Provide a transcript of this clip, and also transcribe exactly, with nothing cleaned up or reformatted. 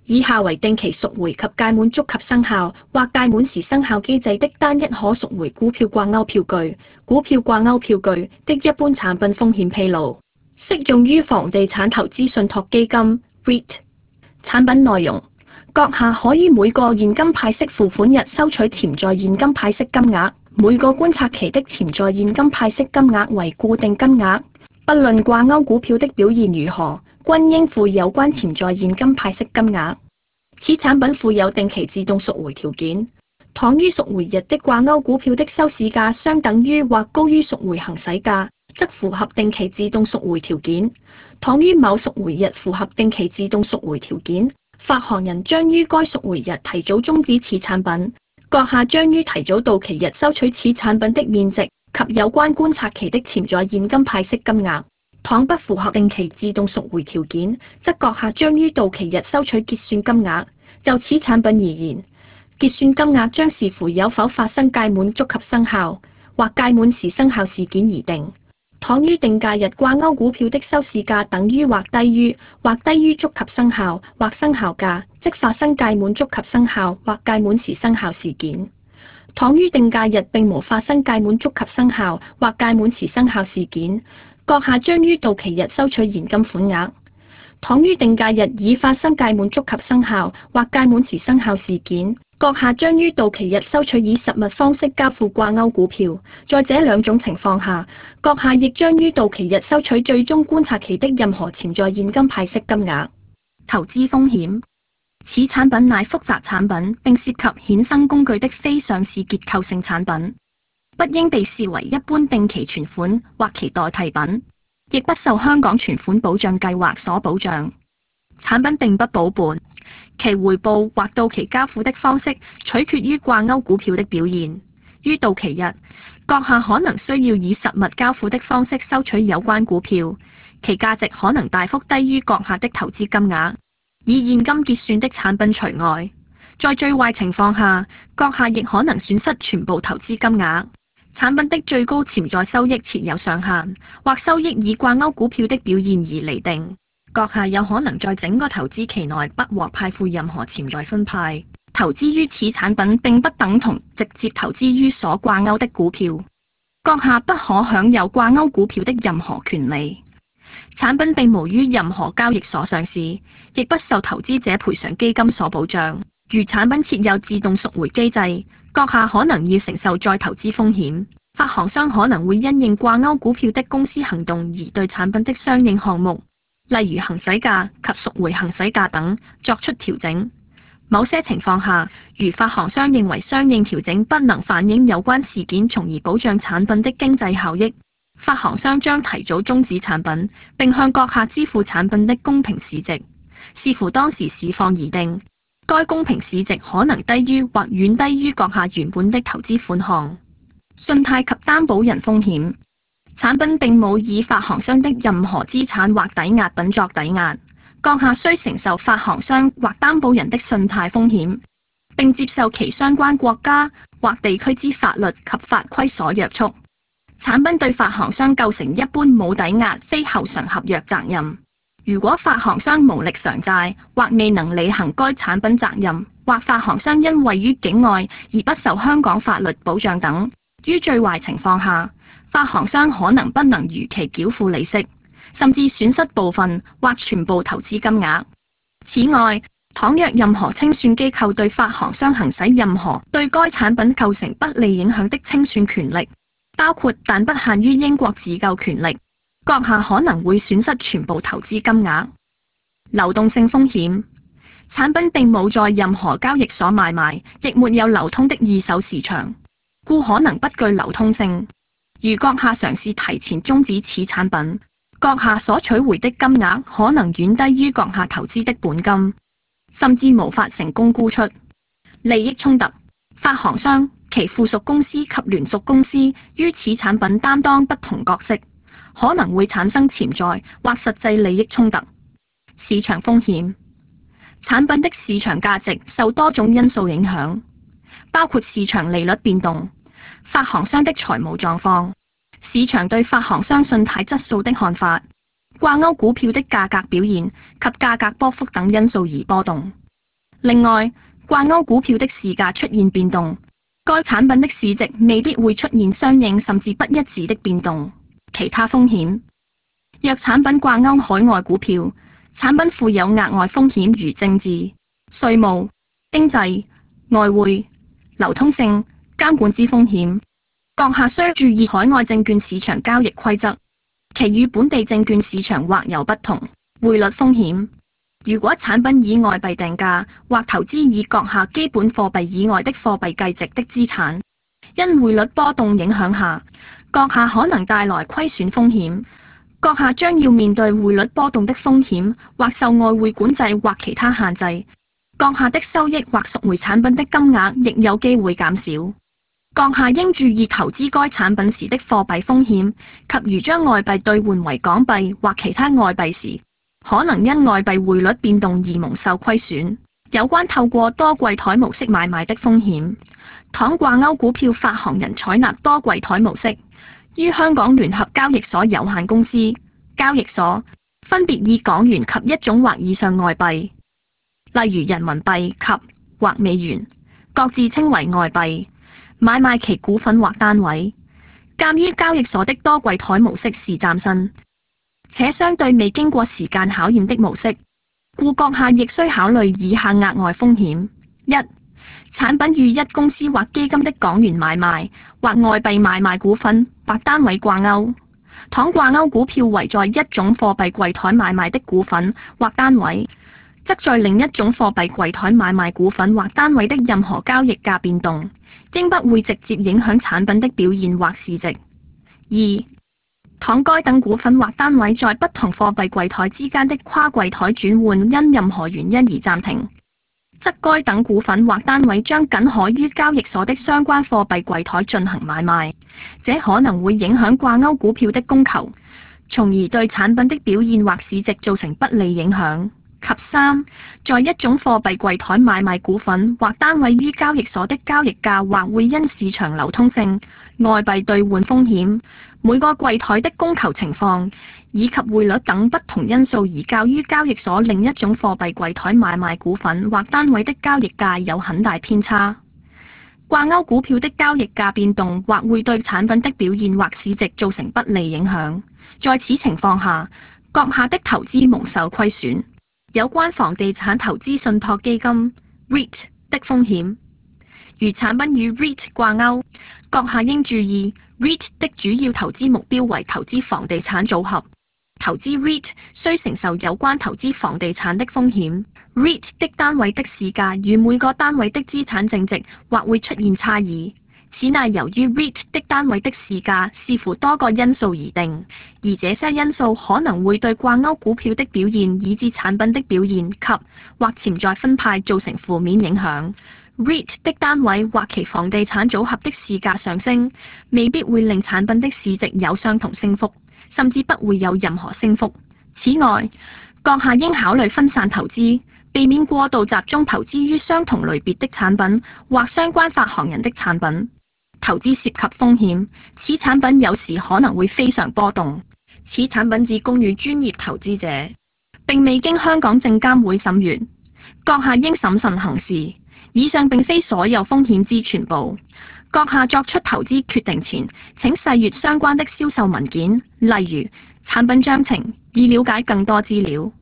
以下為定期贖回及屆滿足及生效或屆滿時生效機制的單一可贖回股票掛鈎票據、股票掛鈎票據的一般產品風險披露，適用於房地產投資信託基金 R E I T。 產品內容：閣下可以每個現金派息付款日收取潛在現金派息金額，每個觀察期的潛在現金派息金額為固定金額，不論掛鈎股票的表現如何，均應附有關潛在現金派息金額。此產品附有定期自動贖回條件，倘於贖回日的掛鈎股票的收市價相等於或高於贖回行使價，則符合定期自動贖回條件；倘於某贖回日符合定期自動贖回條件，發行人將於該贖回日提早終止此產品，閣下將於提早到期日收取此產品的面值及有關觀察期的潛在現金派息金額。倘不符合定期自動贖回條件，則閣下將於到期日收取結算金額。就此產品而言，結算金額將視乎有否發生屆滿觸及生效或屆滿時生效事件而定。倘於定價日掛鈎股票的收市價等於或低於或低於觸及生效或生效價，即發生屆滿觸及生效或屆滿時生效事件。倘於定價日並無發生屆滿觸及生效或屆滿時生效事件，閣下將於到期日收取現金款額。倘於定價日已發生屆滿觸及生效或屆滿時生效事件，閣下將於到期日收取以實物方式交付掛鈎股票。在這兩種情況下，閣下亦將於到期日收取最終觀察期的任何潛在現金派息金額。投資風險：此產品乃複雜產品，並涉及衍生工具的非上市結構性產品，不應被視為一般定期存款或其代替品，亦不受香港存款保障計劃所保障。產品並不保本，其回報或到期交付的方式取決於掛鈎股票的表現。於到期日，閣下可能需要以實物交付的方式收取有關股票，其價值可能大幅低於閣下的投資金額。以現金結算的產品除外，在最壞情況下，閣下亦可能損失全部投資金額。產品的最高潛在收益設有上限，或收益以掛鈎股票的表現而釐定。閣下有可能在整個投資期內不獲派付任何潛在分派。投資於此產品並不等同直接投資於所掛鈎的股票。閣下不可享有掛鈎股票的任何權利。產品並無於任何交易所上市，亦不受投資者賠償基金所保障。如產品設有自動贖回機制，閣下可能要承受再投資風險。發行商可能會因應掛鈎股票的公司行動而對產品的相應項目，例如行使價及贖回行使價等作出調整。某些情況下，如發行商認為相應調整不能反映有關事件，從而保障產品的經濟效益，發行商將提早終止產品，並向閣下支付產品的公平市值，視乎當時市況而定。該公平市值可能低於或遠低於閣下原本的投資款項。信貸及擔保人風險：產品並冇以發行商的任何資產或抵押品作抵押，閣下需承受發行商或擔保人的信貸風險，並接受其相關國家或地區之法律及法規所約束。產品對發行商構成一般冇抵押非後償合約責任。如果發行商無力償債或未能履行該產品責任，或發行商因位於境外而不受香港法律保障等，於最壞情況下，發行商可能不能如期繳付利息，甚至損失部分或全部投資金額。此外，倘若任何清算機構對發行商行使任何對該產品構成不利影響的清算權力，包括但不限於英國自救權力，閣下可能會損失全部投資金額。流動性風險：產品並冇在任何交易所買賣，亦沒有流通的二手市場，故可能不具流通性。如閣下嘗試提前終止此產品，閣下所取回的金額可能遠低於閣下投資的本金，甚至無法成功沽出。利益衝突：發行商、其附屬公司及聯屬公司於此產品擔當不同角色，可能會產生潛在或實際利益衝突。市場風險：產品的市場價值受多種因素影響，包括市場利率變動、發行商的財務狀況、市場對發行商信貸質素的看法、掛鈎股票的價格表現及價格波幅等因素而波動。 另外，掛鈎股票的市價出現變動，該產品的市值未必會出現相應甚至不一致的變動。其他風險，若產品掛鈎海外股票，產品附有額外風險如政治、稅務、經濟、外匯、流通性、監管之風險。閣下需注意海外證券市場交易規則，其與本地證券市場或有不同。匯率風險，如果產品以外幣定價或投資以閣下基本貨幣以外的貨幣計值的資產，因匯率波動影響下，閣下可能帶來虧損風險。閣下將要面對匯率波動的風險，或受外匯管制或其他限制。閣下的收益或贖回產品的金額亦有機會減少。閣下應注意投資該產品時的貨幣風險，及如將外幣兌換為港幣或其他外幣時，可能因外幣匯率變動而蒙受虧損。有關透過多櫃台模式買賣的風險，倘掛鈎股票發行人採納多櫃台模式，於香港聯合交易所有限公司交易所分別以港元及一種或以上外幣，例如人民幣及或美元，各自稱為外幣，買賣其股份或單位。鑑於交易所的多櫃台模式是嶄新且相對未經過時間考驗的模式，故閣下亦需考慮以下額外風險：一、產品與一公司或基金的港元買賣或外幣買賣股份或單位掛鈎，倘掛鈎股票為在一種貨幣櫃台買賣的股份或單位，則在另一種貨幣櫃台買賣股份或單位的任何交易價變動，應不會直接影響產品的表現或市值。二、倘該等股份或單位在不同貨幣櫃台之間的跨櫃台轉換因任何原因而暫停，則該等股份或單位將僅可於交易所的相關貨幣櫃台進行買賣，這可能會影響掛鈎股票的供求，從而對產品的表現或市值造成不利影響。及三，在一種貨幣櫃台買賣股份或單位於交易所的交易價或會因市場流通性、外幣兌換風險、每個櫃台的供求情況以及匯率等不同因素而較於交易所另一種貨幣櫃台買賣股份或單位的交易價有很大偏差。掛鈎股票的交易價變動或會對產品的表現或市值造成不利影響，在此情況下，閣下的投資蒙受虧損。有關房地產投資信託基金 REIT 的風險，如產品與 REIT 掛鈎，閣下應注意 REIT 的主要投資目標為投資房地產組合，投資 REIT 需承受有關投資房地產的風險。REIT 的單位的市價與每個單位的資產淨值或會出現差異，此乃由於 REIT 的單位的市價視乎多個因素而定，而這些因素可能會對掛鈎股票的表現以至產品的表現及或潛在分派造成負面影響。REIT 的單位或其房地產組合的市價上升，未必會令產品的市值有相同升幅，甚至不會有任何升幅。此外，閣下應考慮分散投資，避免過度集中投資於相同類別的產品或相關發行人的產品。投資涉及風險，此產品有時可能會非常波動。此產品只供予專業投資者，並未經香港證監會審閱。閣下應審慎行事。以上並非所有風險之全部。閣下作出投資決定前，請細閱相關的銷售文件，例如產品章程，以了解更多資料。